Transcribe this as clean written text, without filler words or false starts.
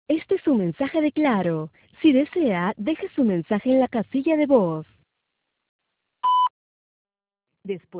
Este es un mensaje de Claro. Si desea, deje su mensaje en la casilla de voz. Después